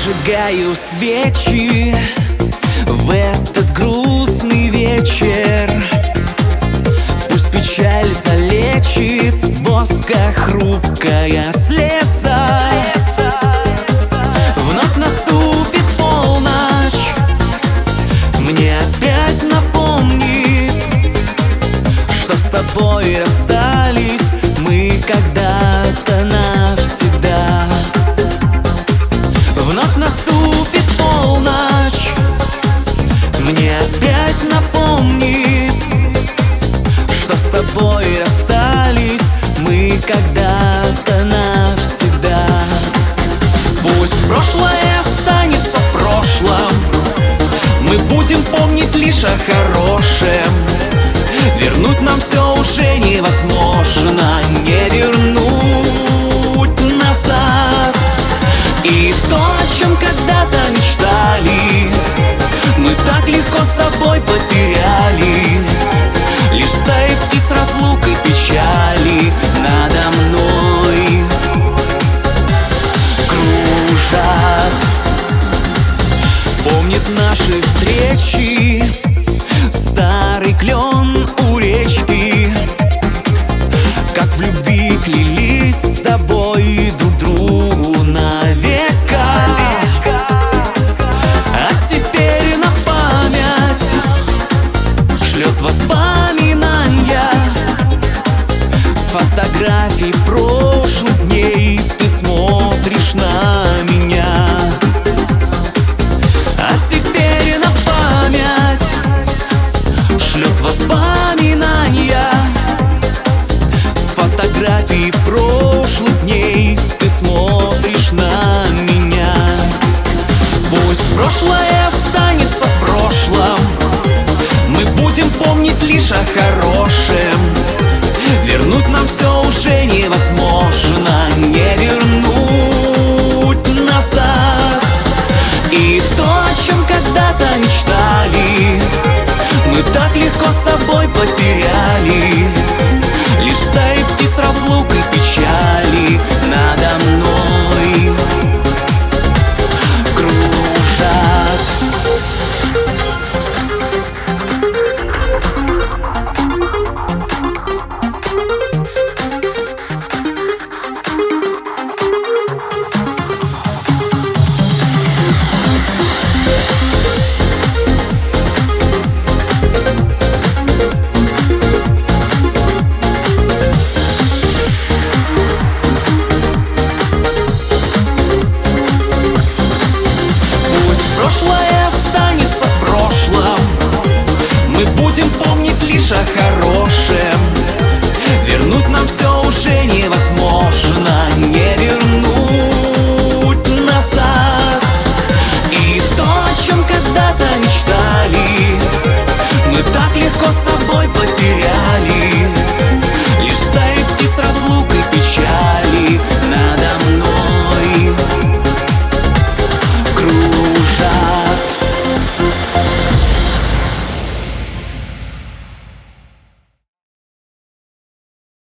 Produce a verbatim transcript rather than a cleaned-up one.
Зажигаю свечи в этот грустный вечер. Пусть печаль залечит воска хрупкая слеза. Вновь наступит полночь, мне опять напомнит, что с тобой расстались мы когда-то навсегда. Вновь наступит полночь, мне опять напомнит, что с тобой расстались мы когда-то навсегда. Пусть прошлое останется в прошлом, мы будем помнить лишь о хорошем. Вернуть нам все уже невозможно, не вернуть назад. И то, о чем когда-то мечтали, мы так легко с тобой потеряли. Лишь стаи птиц разлук и печали надо мной кружат. Помнит наши встречи старый клен у речки, как в любви клялись с тобой друг другу навека. А теперь на память шлет воспоминания с фотографий прошлых дней. Ты смотришь на меня. А теперь на память шлет воспоминания с фотографий прошлых дней. Ты смотришь на меня. Пусть прошлое останется в прошлом, мы будем помнить лишь о хорошем. Вернуть нам все уже невозможно, не вернуть назад. И то, о чем когда-то мечтали, мы так легко с тобой потеряли.